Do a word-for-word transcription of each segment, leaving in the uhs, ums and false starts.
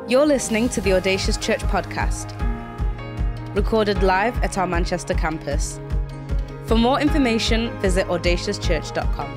You're listening to the Audacious Church podcast, recorded live at our Manchester campus. For more information, visit audacious church dot com.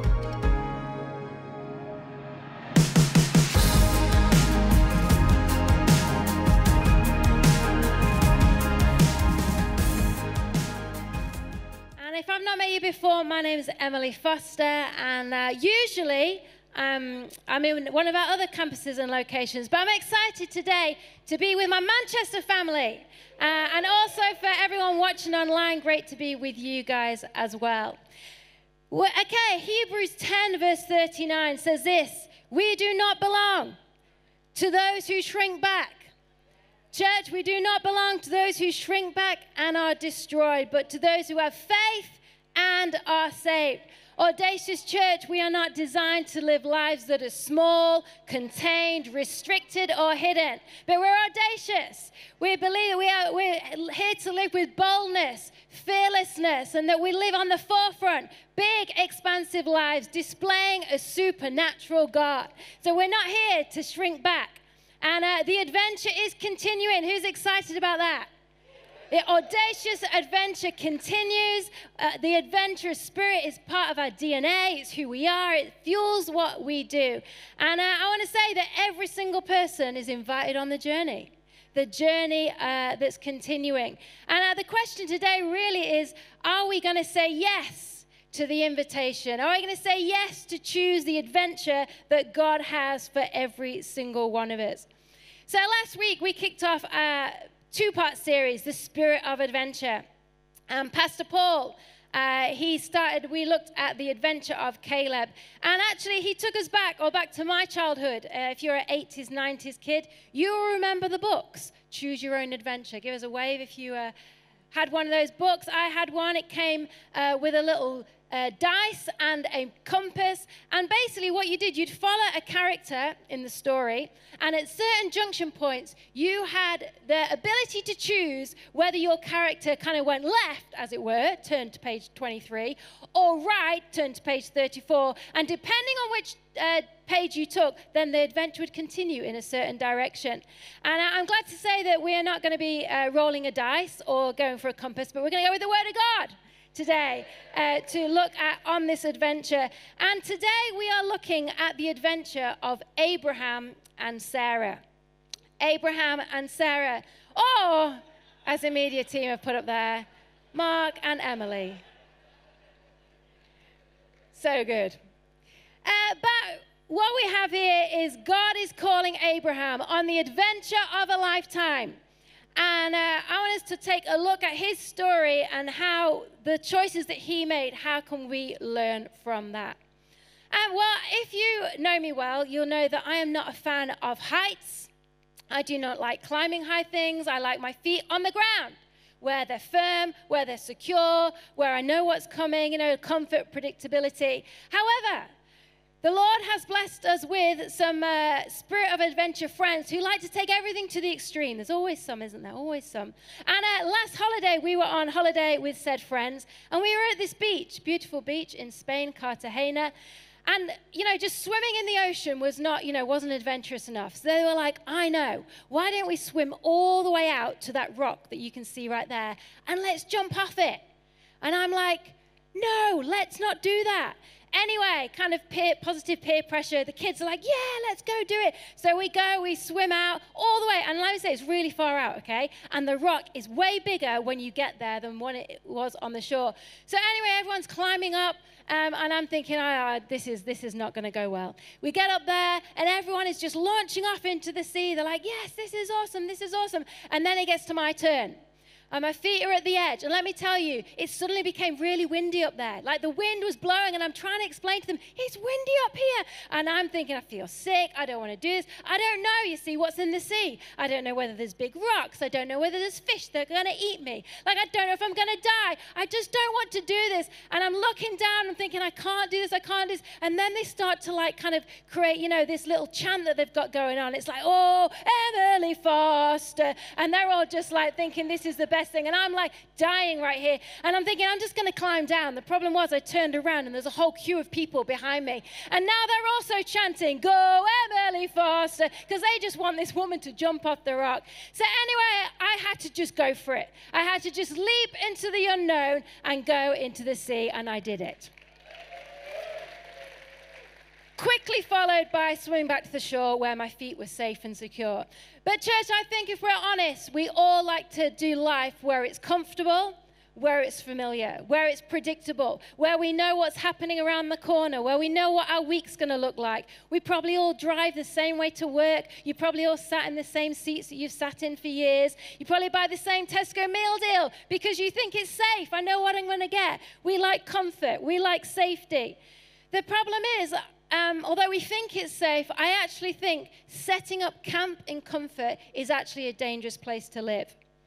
And if I've not met you before, my name is Emily Foster, and uh, usually Um, I'm in one of our other campuses and locations, but I'm excited today to be with my Manchester family, uh, and also for everyone watching online, great to be with you guys as well. well. Okay, Hebrews ten verse thirty-nine says this: we do not belong to those who shrink back. Church, we do not belong to those who shrink back and are destroyed, but to those who have faith and are saved. Audacious Church, we are not designed to live lives that are small, contained, restricted, or hidden. But we're audacious. We believe that we are, we're here to live with boldness, fearlessness, and that we live on the forefront. Big, expansive lives displaying a supernatural God. So we're not here to shrink back. And uh, the adventure is continuing. Who's excited about that? The audacious adventure continues. Uh, the adventurous spirit is part of our D N A. It's who we are. It fuels what we do. And uh, I want to say that every single person is invited on the journey, the journey uh, that's continuing. And uh, the question today really is, are we going to say yes to the invitation? Are we going to say yes to choose the adventure that God has for every single one of us? So last week we kicked off uh, two-part series, The Spirit of Adventure. And Pastor Paul, uh, he started, we looked at the adventure of Caleb. And actually, he took us back, or back to my childhood. Uh, if you're an eighties, nineties kid, you will remember the books, Choose Your Own Adventure. Give us a wave if you uh, had one of those books. I had one. It came uh, with a little Uh, dice and a compass, and basically what you did, you'd follow a character in the story, and at certain junction points you had the ability to choose whether your character kind of went left, as it were, turned to page twenty-three, or right, turned to page thirty-four, and depending on which uh, page you took, then the adventure would continue in a certain direction. And I'm glad to say that we are not going to be uh, rolling a dice or going for a compass, but we're going to go with the Word of God today uh, to look at on this adventure. And today we are looking at the adventure of Abraham and Sarah. Abraham and Sarah, or as the media team have put up there, Mark and Emily. So good. Uh, but what we have here is God is calling Abraham on the adventure of a lifetime. And uh, I want us to take a look at his story and how the choices that he made, how can we learn from that? And well, if you know me well, you'll know that I am not a fan of heights. I do not like climbing high things. I like my feet on the ground, where they're firm, where they're secure, where I know what's coming, you know, comfort, predictability. However, the Lord has blessed us with some uh, spirit of adventure friends who like to take everything to the extreme. There's always some, isn't there? Always some. And uh, last holiday, we were on holiday with said friends, and we were at this beach, beautiful beach in Spain, Cartagena. And, you know, just swimming in the ocean was not, you know, wasn't adventurous enough. So they were like, I know, why don't we swim all the way out to that rock that you can see right there, and let's jump off it? And I'm like, no, let's not do that. Anyway, kind of peer, positive peer pressure. The kids are like, yeah, let's go do it. So we go, we swim out all the way. And let me say, it's really far out, okay? And the rock is way bigger when you get there than when it was on the shore. So anyway, everyone's climbing up. Um, and I'm thinking, oh, this is this is not going to go well. We get up there, and everyone is just launching off into the sea. They're like, yes, this is awesome. This is awesome. And then it gets to my turn. And my feet are at the edge. And let me tell you, it suddenly became really windy up there. Like the wind was blowing, and I'm trying to explain to them, it's windy up here. And I'm thinking, I feel sick. I don't want to do this. I don't know, you see, what's in the sea. I don't know whether there's big rocks. I don't know whether there's fish that are going to eat me. Like, I don't know if I'm going to die. I just don't want to do this. And I'm looking down and thinking, I can't do this. I can't do this. And then they start to, like, kind of create, you know, this little chant that they've got going on. It's like, oh, Emily Foster. And they're all just, like, thinking this is the best blessing. And I'm like dying right here. And I'm thinking, I'm just going to climb down. The problem was I turned around and there's a whole queue of people behind me. And now they're also chanting, go Emily Foster, because they just want this woman to jump off the rock. So anyway, I had to just go for it. I had to just leap into the unknown and go into the sea, and I did it. Quickly followed by swimming back to the shore where my feet were safe and secure. But church, I think if we're honest, we all like to do life where it's comfortable, where it's familiar, where it's predictable, where we know what's happening around the corner, where we know what our week's going to look like. We probably all drive the same way to work. You probably all sat in the same seats that you've sat in for years. You probably buy the same Tesco meal deal because you think it's safe. I know what I'm going to get. We like comfort. We like safety. The problem is, Um, although we think it's safe, I actually think setting up camp in comfort is actually a dangerous place to live.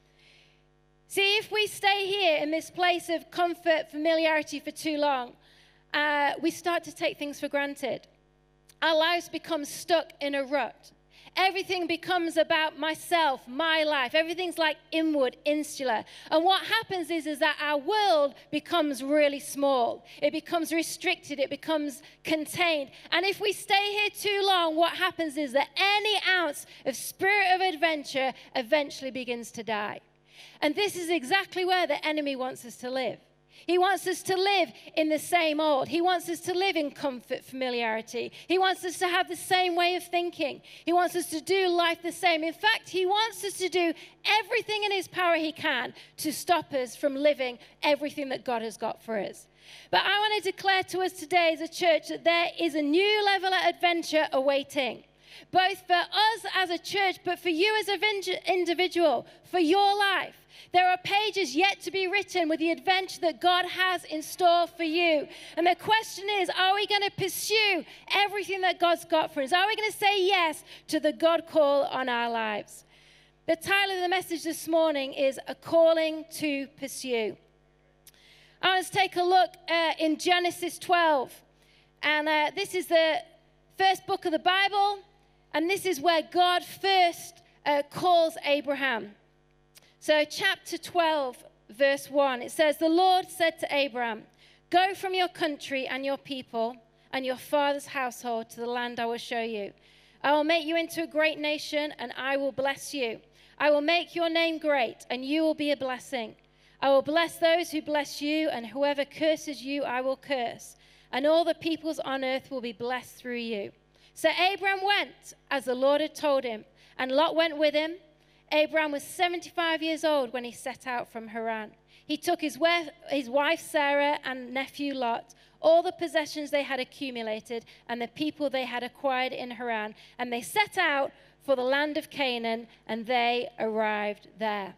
See, if we stay here in this place of comfort, familiarity for too long, uh, we start to take things for granted. Our lives become stuck in a rut. Everything becomes about myself, my life. Everything's like inward, insular. And what happens is, is that our world becomes really small. It becomes restricted. It becomes contained. And if we stay here too long, what happens is that any ounce of spirit of adventure eventually begins to die. And this is exactly where the enemy wants us to live. He wants us to live in the same old. He wants us to live in comfort, familiarity. He wants us to have the same way of thinking. He wants us to do life the same. In fact, he wants us to do everything in his power he can to stop us from living everything that God has got for us. But I want to declare to us today as a church that there is a new level of adventure awaiting, both for us as a church, but for you as an individual, for your life. There are pages yet to be written with the adventure that God has in store for you. And the question is, are we going to pursue everything that God's got for us? Are we going to say yes to the God call on our lives? The title of the message this morning is A Calling to Pursue. I want us to take a look uh, in Genesis twelve. And uh, this is the first book of the Bible. And this is where God first uh, calls Abraham. So chapter twelve, verse one, it says, the Lord said to Abraham, go from your country and your people and your father's household to the land I will show you. I will make you into a great nation, and I will bless you. I will make your name great, and you will be a blessing. I will bless those who bless you, and whoever curses you, I will curse. And all the peoples on earth will be blessed through you. So Abraham went as the Lord had told him, and Lot went with him. Abraham was seventy-five years old when he set out from Haran. He took his wife, his wife Sarah and nephew Lot, all the possessions they had accumulated, and the people they had acquired in Haran, and they set out for the land of Canaan, and they arrived there.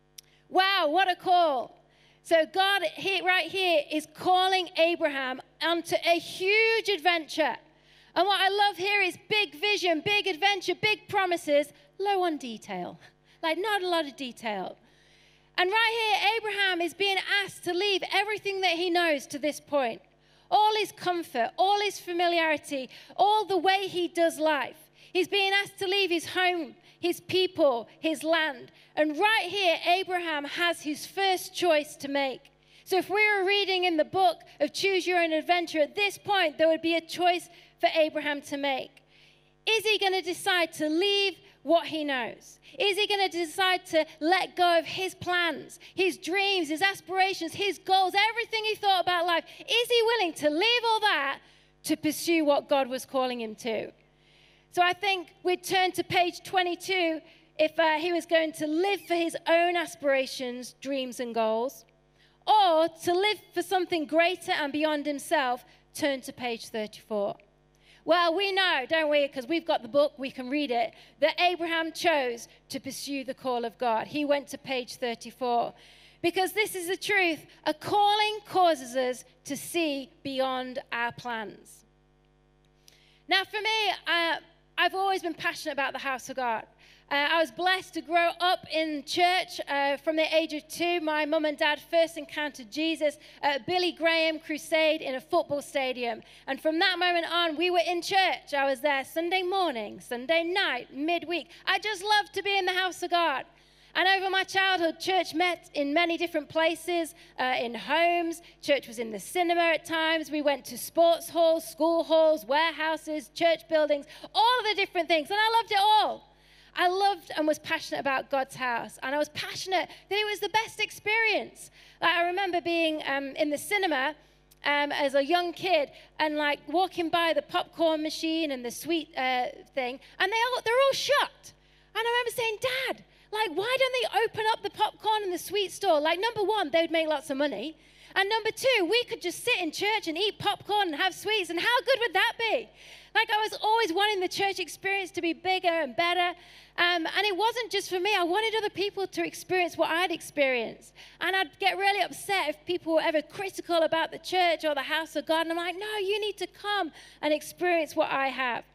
Wow, what a call. So God here, right here is calling Abraham onto a huge adventure. And what I love here is big vision, big adventure, big promises, low on detail. Like not a lot of detail. And right here, Abraham is being asked to leave everything that he knows to this point. All his comfort, all his familiarity, all the way he does life. He's being asked to leave his home, his people, his land. And right here, Abraham has his first choice to make. So if we were reading in the book of Choose Your Own Adventure, at this point, there would be a choice for Abraham to make. Is he going to decide to leave what he knows? Is he going to decide to let go of his plans, his dreams, his aspirations, his goals, everything he thought about life? Is he willing to leave all that to pursue what God was calling him to? So I think we'd turn to page twenty-two if uh, he was going to live for his own aspirations, dreams, and goals, or to live for something greater and beyond himself. Turn to page thirty-four. Well, we know, don't we, because we've got the book, we can read it, that Abraham chose to pursue the call of God. He went to page thirty-four. Because this is the truth, a calling causes us to see beyond our plans. Now, for me, uh, I've always been passionate about the house of God. Uh, I was blessed to grow up in church uh, from the age of two. My mum and dad first encountered Jesus at a Billy Graham crusade in a football stadium. And from that moment on, we were in church. I was there Sunday morning, Sunday night, midweek. I just loved to be in the house of God. And over my childhood, church met in many different places, uh, in homes. Church was in the cinema at times. We went to sports halls, school halls, warehouses, church buildings, all of the different things. And I loved it all. I loved and was passionate about God's house. And I was passionate that it was the best experience. Like, I remember being um, in the cinema um, as a young kid and like walking by the popcorn machine and the sweet uh, thing. And they all, they're all shut. And I remember saying, Dad, like, why don't they open up the popcorn and the sweet store? Like, number one, they would make lots of money. And number two, we could just sit in church and eat popcorn and have sweets. And how good would that be? Like, I was always wanting the church experience to be bigger and better. Um, and it wasn't just for me. I wanted other people to experience what I'd experienced. And I'd get really upset if people were ever critical about the church or the house of God. And I'm like, no, you need to come and experience what I have.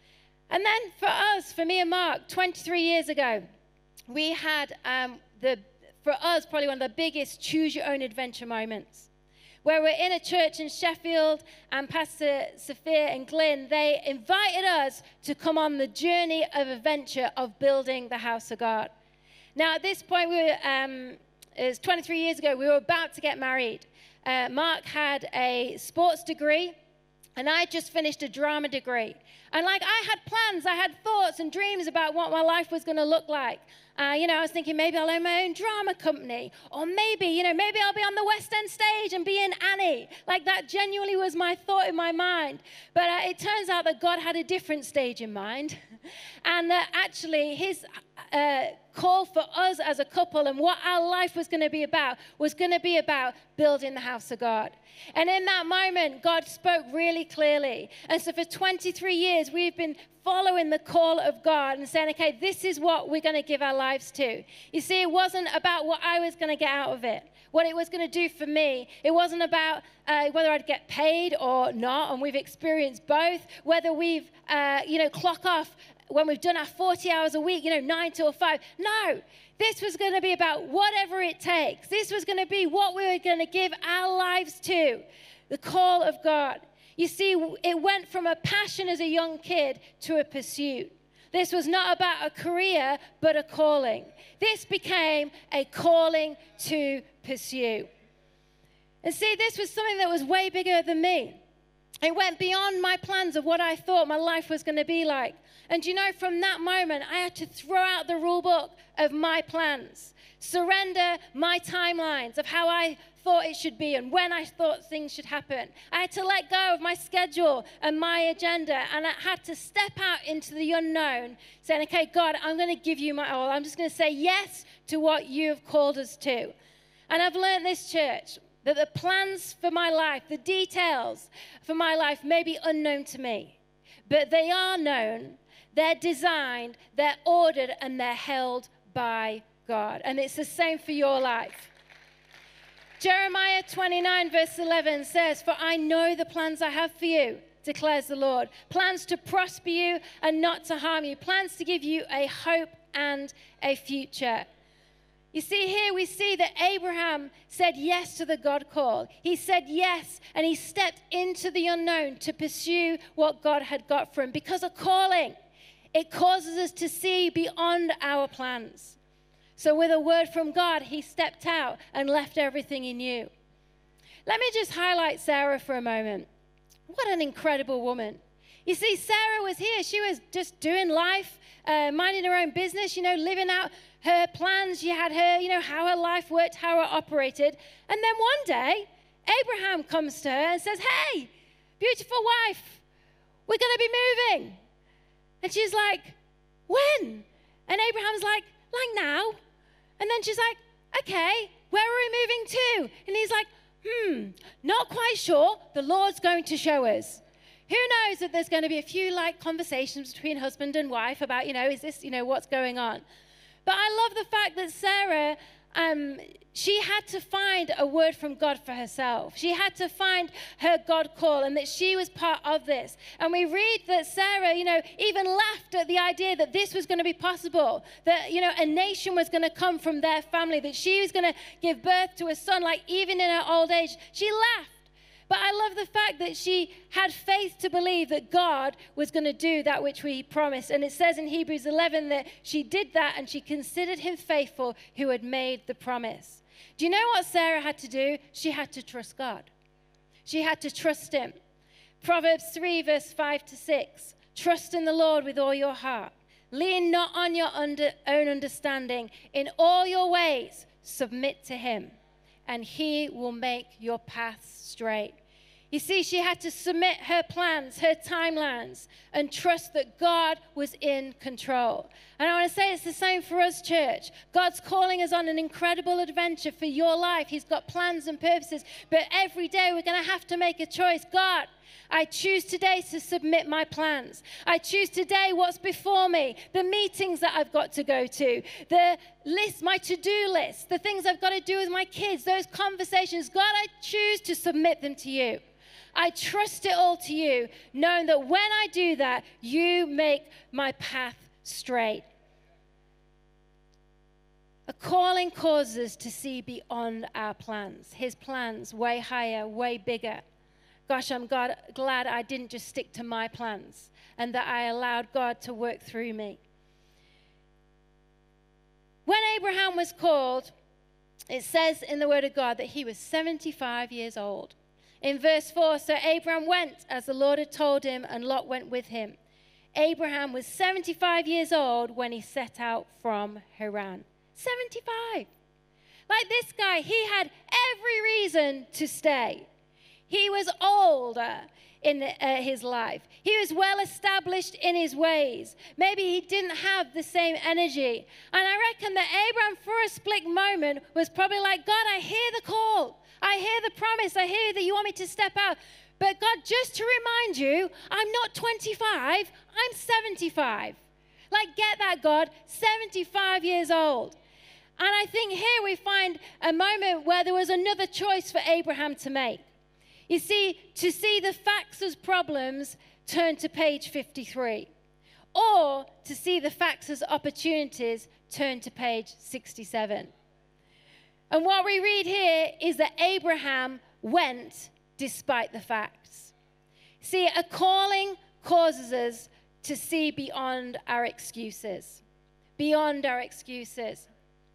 And then for us, for me and Mark, twenty-three years ago, we had, um, the, for us, probably one of the biggest choose-your-own-adventure moments, where we're in a church in Sheffield, and Pastor Sophia and Glyn, they invited us to come on the journey of adventure of building the house of God. Now, at this point, we were, um, it was twenty-three years ago, we were about to get married. Uh, Mark had a sports degree, and I just finished a drama degree. And like, I had plans, I had thoughts and dreams about what my life was going to look like. Uh, you know, I was thinking maybe I'll own my own drama company. Or maybe, you know, maybe I'll be on the West End stage and be in Annie. Like, that genuinely was my thought in my mind. But uh, it turns out that God had a different stage in mind. And uh, actually, his uh, call for us as a couple and what our life was going to be about was going to be about building the house of God. And in that moment, God spoke really clearly. And so for twenty-three years, we've been following the call of God and saying, okay, this is what we're going to give our lives to. You see, it wasn't about what I was going to get out of it, what it was going to do for me. It wasn't about uh, whether I'd get paid or not, and we've experienced both, whether we've, uh, you know, clock off when we've done our forty hours a week, you know, nine till five. No, this was going to be about whatever it takes. This was going to be what we were going to give our lives to, the call of God. You see, it went from a passion as a young kid to a pursuit. This was not about a career, but a calling. This became a calling to pursue. And see, this was something that was way bigger than me. It went beyond my plans of what I thought my life was going to be like. And you know, from that moment, I had to throw out the rule book of my plans, surrender my timelines of how I thought it should be and when I thought things should happen. I had to let go of my schedule and my agenda, and I had to step out into the unknown, saying, okay, God, I'm going to give you my all. I'm just going to say yes to what you have called us to. And I've learned this, church, that the plans for my life, the details for my life may be unknown to me, but they are known, they're designed, they're ordered, and they're held by God. And it's the same for your life. Jeremiah twenty-nine verse eleven says, for I know the plans I have for you, declares the Lord. Plans to prosper you and not to harm you. Plans to give you a hope and a future. You see, here we see that Abraham said yes to the God call. He said yes, and he stepped into the unknown to pursue what God had got for him. Because a calling, it causes us to see beyond our plans. So with a word from God, he stepped out and left everything he knew. Let me just highlight Sarah for a moment. What an incredible woman. You see, Sarah was here. She was just doing life, uh, minding her own business, you know, living out her plans. She had her, you know, how her life worked, how it operated. And then one day, Abraham comes to her and says, hey, beautiful wife, we're going to be moving. And she's like, when? And Abraham's like, like now. And then she's like, okay, where are we moving to? And he's like, hmm, not quite sure. The Lord's going to show us. Who knows that there's going to be a few like conversations between husband and wife about, you know, is this, you know, what's going on? But I love the fact that Sarah, um, she had to find a word from God for herself. She had to find her God call, and that she was part of this. And we read that Sarah, you know, even laughed at the idea that this was going to be possible, that, you know, a nation was going to come from their family, that she was going to give birth to a son, like even in her old age. She laughed. But I love the fact that she had faith to believe that God was going to do that which we promised. And it says in Hebrews eleven that she did that and she considered him faithful who had made the promise. Do you know what Sarah had to do? She had to trust God. She had to trust him. Proverbs three, verse five to six. Trust in the Lord with all your heart. Lean not on your under, own understanding. In all your ways, submit to him, and he will make your paths straight. You see, she had to submit her plans, her timelines, and trust that God was in control. And I want to say it's the same for us, church. God's calling us on an incredible adventure for your life. He's got plans and purposes, but every day we're going to have to make a choice. God, I choose today to submit my plans. I choose today what's before me, the meetings that I've got to go to, the list, my to-do list, the things I've got to do with my kids, those conversations. God, I choose to submit them to you. I trust it all to you, knowing that when I do that, you make my path straight. A calling causes us to see beyond our plans, his plans way higher, way bigger. Gosh, I'm God, glad I didn't just stick to my plans and that I allowed God to work through me. When Abraham was called, it says in the Word of God that he was seventy-five years old. In verse four, so Abraham went as the Lord had told him, and Lot went with him. Abraham was seventy-five years old when he set out from Haran. seventy-five. Like this guy, he had every reason to stay. He was older in uh, his life. He was well established in his ways. Maybe he didn't have the same energy. And I reckon that Abraham, for a split moment, was probably like, God, I hear the call. I hear the promise. I hear that you want me to step out. But God, just to remind you, I'm not twenty-five, I'm seventy-five. Like, get that, God, seventy-five years old. And I think here we find a moment where there was another choice for Abraham to make. You see, to see the facts as problems, turn to page fifty-three. Or to see the facts as opportunities, turn to page sixty-seven. And what we read here is that Abraham went despite the facts. See, a calling causes us to see beyond our excuses. Beyond our excuses.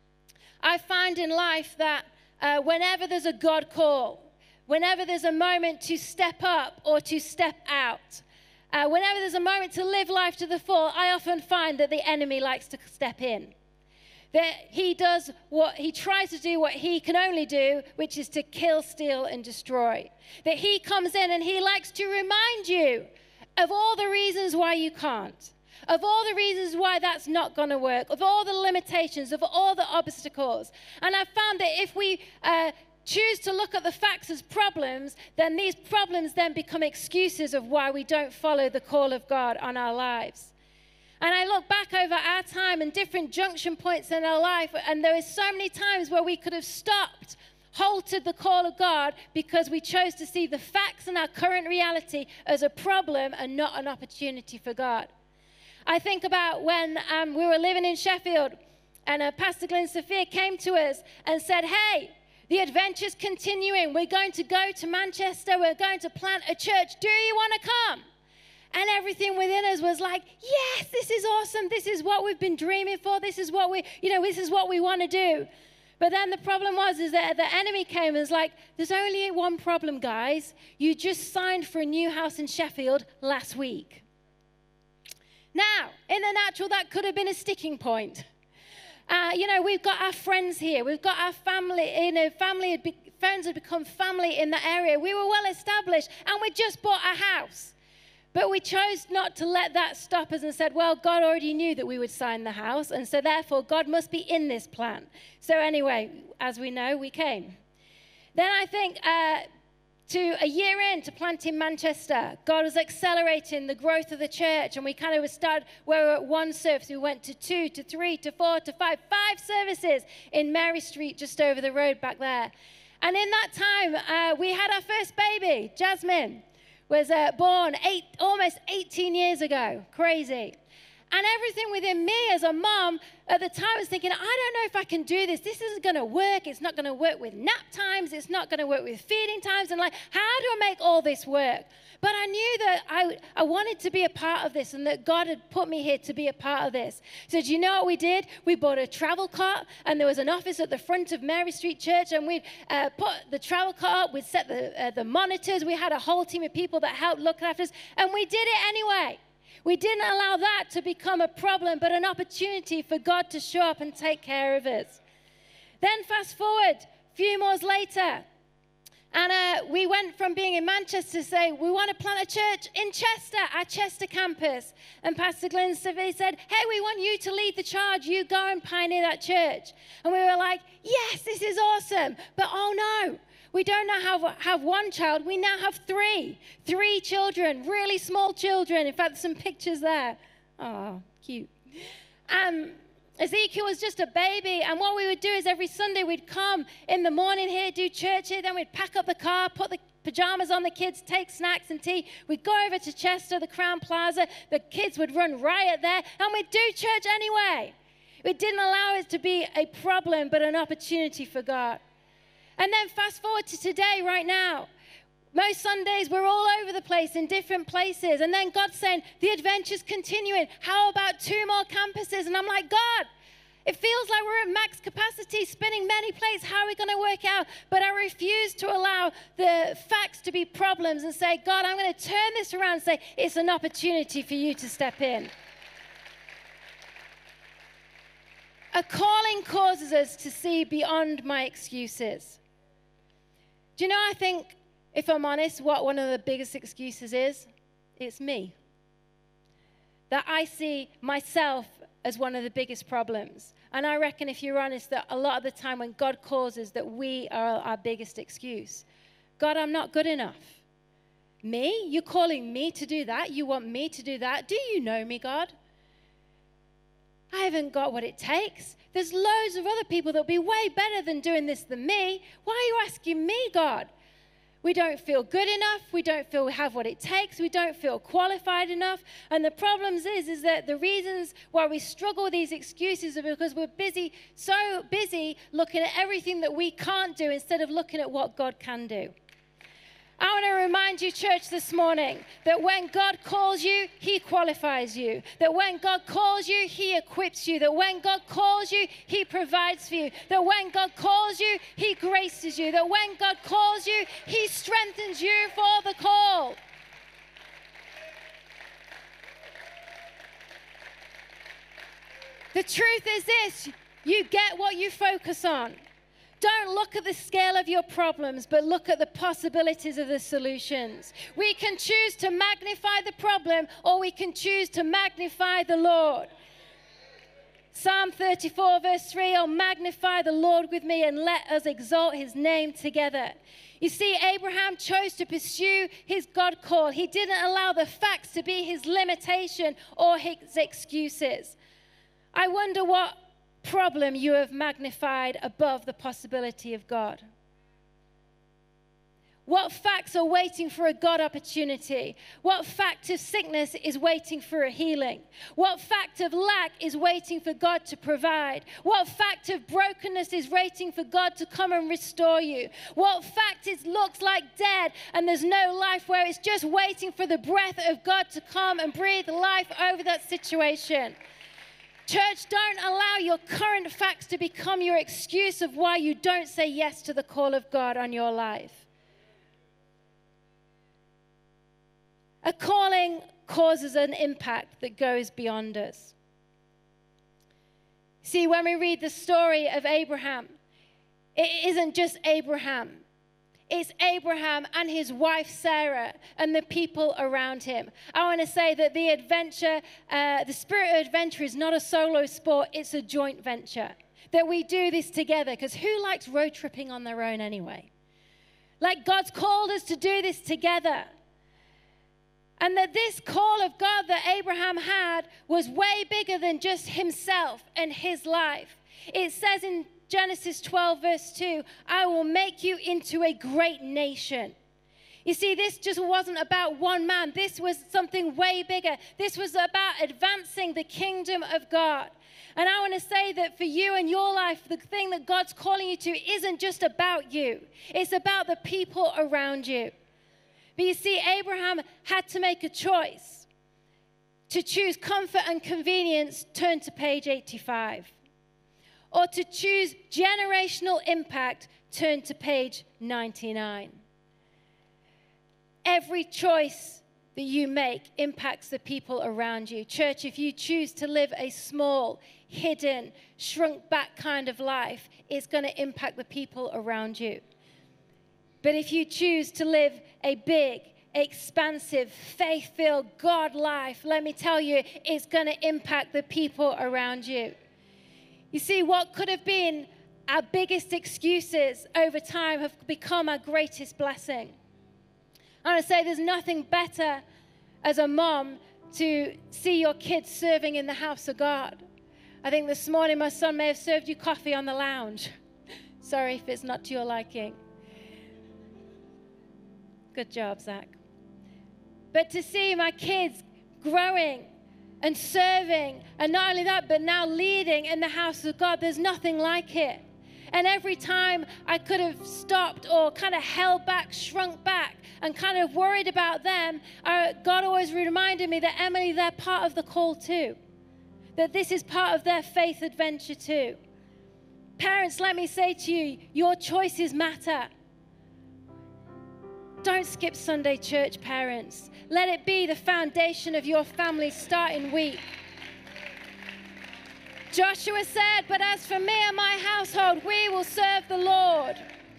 I find in life that uh, whenever there's a God call, whenever there's a moment to step up or to step out, uh, whenever there's a moment to live life to the full, I often find that the enemy likes to step in. That he does what, he tries to do what he can only do, which is to kill, steal, and destroy. That he comes in and he likes to remind you of all the reasons why you can't, of all the reasons why that's not going to work, of all the limitations, of all the obstacles. And I've found that if we uh, choose to look at the facts as problems, then these problems then become excuses of why we don't follow the call of God on our lives. And I look back over our time and different junction points in our life, and there is so many times where we could have stopped, halted the call of God because we chose to see the facts in our current reality as a problem and not an opportunity for God. I think about when um, we were living in Sheffield, and uh, Pastor Glenn Sophia came to us and said, hey, the adventure's continuing. We're going to go to Manchester. We're going to plant a church. Do you want to come? And everything within us was like, yes, this is awesome. This is what we've been dreaming for. This is what we, you know, this is what we want to do. But then the problem was is that the enemy came and was like, there's only one problem, guys. You just signed for a new house in Sheffield last week. Now, in the natural, that could have been a sticking point. Uh, you know, we've got our friends here. We've got our family, you know, family had be, friends had become family in the area. We were well established, and we just bought a house. But we chose not to let that stop us and said, well, God already knew that we would sign the house, and so therefore God must be in this plan. So anyway, as we know, we came. Then I think uh, to a year into planting Manchester, God was accelerating the growth of the church, and we kind of started where we were at one service. We went to two, to three, to four, to five, five services in Mary Street, just over the road back there. And in that time, uh, we had our first baby, Jasmine. Was uh, born eight, almost eighteen years ago. Crazy. And everything within me as a mom at the time was thinking, I don't know if I can do this. This isn't going to work. It's not going to work with nap times. It's not going to work with feeding times. And like, how do I make all this work? But I knew that I, I wanted to be a part of this and that God had put me here to be a part of this. So do you know what we did? We bought a travel cart, and there was an office at the front of Mary Street Church, and we'd uh, put the travel cart up. We'd set the, uh, the monitors. We had a whole team of people that helped look after us, and we did it anyway. We didn't allow that to become a problem, but an opportunity for God to show up and take care of us. Then fast forward a few months later, and uh, we went from being in Manchester to say, we want to plant a church in Chester, our Chester campus. And Pastor Glenn said, hey, we want you to lead the charge. You go and pioneer that church. And we were like, yes, this is awesome. But oh no, we don't now have, have one child. We now have three. Three children, really small children. In fact, there's some pictures there. Oh, cute. Um, Ezekiel was just a baby, and what we would do is every Sunday we'd come in the morning here, do church here, then we'd pack up the car, put the pajamas on the kids, take snacks and tea. We'd go over to Chester, the Crown Plaza. The kids would run riot there, and we'd do church anyway. It didn't allow it to be a problem, but an opportunity for God. And then fast forward to today, right now. Most Sundays, we're all over the place in different places. And then God's saying, the adventure's continuing. How about two more campuses? And I'm like, God, it feels like we're at max capacity, spinning many plates. How are we going to work out? But I refuse to allow the facts to be problems and say, God, I'm going to turn this around and say, it's an opportunity for you to step in. A calling causes us to see beyond my excuses. Do you know, I think, if I'm honest, what one of the biggest excuses is? It's me. That I see myself as one of the biggest problems. And I reckon, if you're honest, that a lot of the time when God calls us, that we are our biggest excuse. God, I'm not good enough. Me? You're calling me to do that? You want me to do that? Do you know me, God? I haven't got what it takes. There's loads of other people that will be way better than doing this than me. Why are you asking me, God? We don't feel good enough. We don't feel we have what it takes. We don't feel qualified enough. And the problems is, is that the reasons why we struggle with these excuses are because we're busy, so busy looking at everything that we can't do instead of looking at what God can do. I want to remind you, church, this morning that when God calls you, he qualifies you. That when God calls you, he equips you. That when God calls you, he provides for you. That when God calls you, he graces you. That when God calls you, he strengthens you for the call. The truth is this: you get what you focus on. Don't look at the scale of your problems, but look at the possibilities of the solutions. We can choose to magnify the problem, or we can choose to magnify the Lord. Psalm thirty-four, verse three, oh, magnify the Lord with me and let us exalt his name together. You see, Abraham chose to pursue his God call. He didn't allow the facts to be his limitation or his excuses. I wonder what problem you have magnified above the possibility of God. What facts are waiting for a God opportunity? What fact of sickness is waiting for a healing? What fact of lack is waiting for God to provide? What fact of brokenness is waiting for God to come and restore you? What fact is looks like dead and there's no life, where it's just waiting for the breath of God to come and breathe life over that situation? Church, don't allow your current facts to become your excuse of why you don't say yes to the call of God on your life. A calling causes an impact that goes beyond us. See, when we read the story of Abraham, it isn't just Abraham. It's Abraham and his wife Sarah and the people around him. I want to say that the adventure, uh, the spirit of adventure is not a solo sport, it's a joint venture. That we do this together, because who likes road tripping on their own anyway? Like, God's called us to do this together. And that this call of God that Abraham had was way bigger than just himself and his life. It says in Genesis twelve, verse two, I will make you into a great nation. You see, this just wasn't about one man. This was something way bigger. This was about advancing the kingdom of God. And I want to say that for you and your life, the thing that God's calling you to isn't just about you. It's about the people around you. But you see, Abraham had to make a choice. To choose comfort and convenience, turn to page eighty-five. Or to choose generational impact, turn to page ninety-nine. Every choice that you make impacts the people around you. Church, if you choose to live a small, hidden, shrunk back kind of life, it's going to impact the people around you. But if you choose to live a big, expansive, faith-filled God life, let me tell you, it's going to impact the people around you. You see, what could have been our biggest excuses over time have become our greatest blessing. I want to say there's nothing better as a mom to see your kids serving in the house of God. I think this morning my son may have served you coffee on the lounge. Sorry if it's not to your liking. Good job, Zach. But to see my kids growing and serving, and not only that, but now leading in the house of God, there's nothing like it. And every time I could have stopped or kind of held back, shrunk back, and kind of worried about them, uh, God always reminded me that, Emily, they're part of the call too. That this is part of their faith adventure too. Parents, let me say to you, your choices matter. Don't skip Sunday church, parents. Let it be the foundation of your family's starting week. Joshua said, but as for me and my household, we will serve the Lord.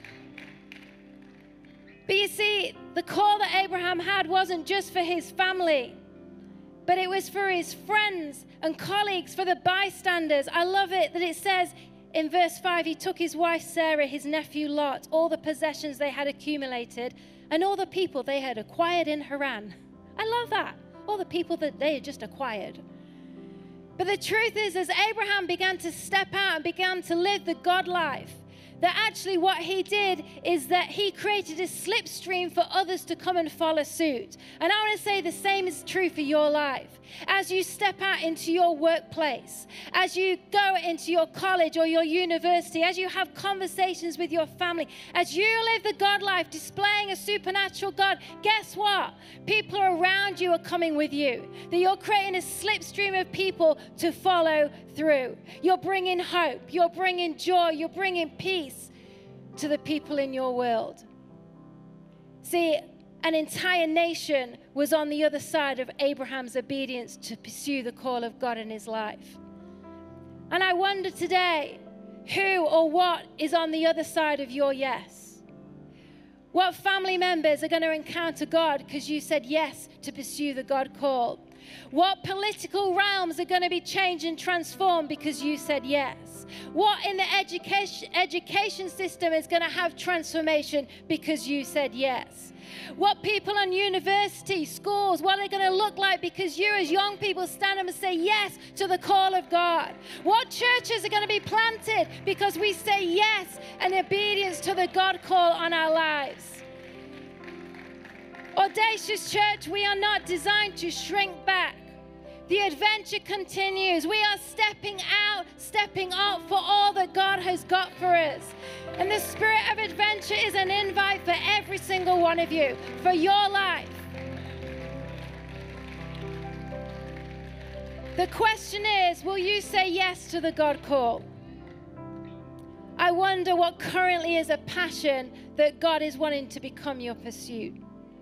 But you see, the call that Abraham had wasn't just for his family, but it was for his friends and colleagues, for the bystanders. I love it that it says in verse five, he took his wife Sarah, his nephew Lot, all the possessions they had accumulated, and all the people they had acquired in Haran. I love that. All the people that they had just acquired. But the truth is, as Abraham began to step out and began to live the God life, that actually what he did is that he created a slipstream for others to come and follow suit. And I want to say the same is true for your life. As you step out into your workplace, as you go into your college or your university, as you have conversations with your family, as you live the God life, displaying a supernatural God, guess what? People around you are coming with you. That you're creating a slipstream of people to follow through. You're bringing hope. You're bringing joy. You're bringing peace to the people in your world. See, an entire nation was on the other side of Abraham's obedience to pursue the call of God in his life. And I wonder today, who or what is on the other side of your yes? What family members are going to encounter God because you said yes to pursue the God call? What political realms are going to be changed and transformed because you said yes? What in the education education system is going to have transformation because you said yes? What people in university, schools, what are they going to look like because you as young people stand up and say yes to the call of God? What churches are going to be planted because we say yes and obedience to the God call on our lives? Audacious Church, we are not designed to shrink back. The adventure continues. We are stepping out, stepping up for all that God has got for us. And the spirit of adventure is an invite for every single one of you, for your life. The question is, will you say yes to the God call? I wonder what currently is a passion that God is wanting to become your pursuit.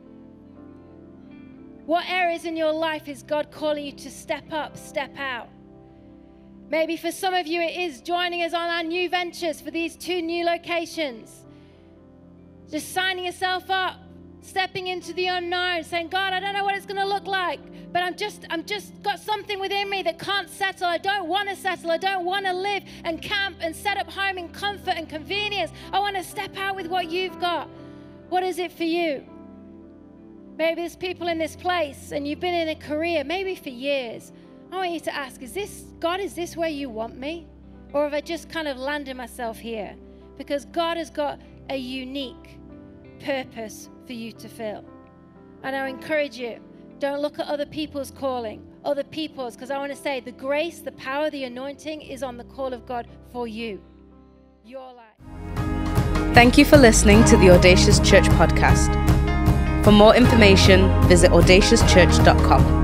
What areas in your life is God calling you to step up, step out? Maybe for some of you it is joining us on our new ventures for these two new locations. Just signing yourself up, stepping into the unknown, saying, God, I don't know what it's going to look like, but I'm just, I'm just got something within me that can't settle. I don't want to settle. I don't want to live and camp and set up home in comfort and convenience. I want to step out with what you've got. What is it for you? Maybe there's people in this place and you've been in a career, maybe for years. I want you to ask, is this, God, is this where you want me? Or have I just kind of landed myself here? Because God has got a unique purpose for you to fill. And I encourage you, don't look at other people's calling, other people's, because I want to say the grace, the power, the anointing is on the call of God for you, your life. Thank you for listening to the Audacious Church podcast. For more information, visit audacious church dot com.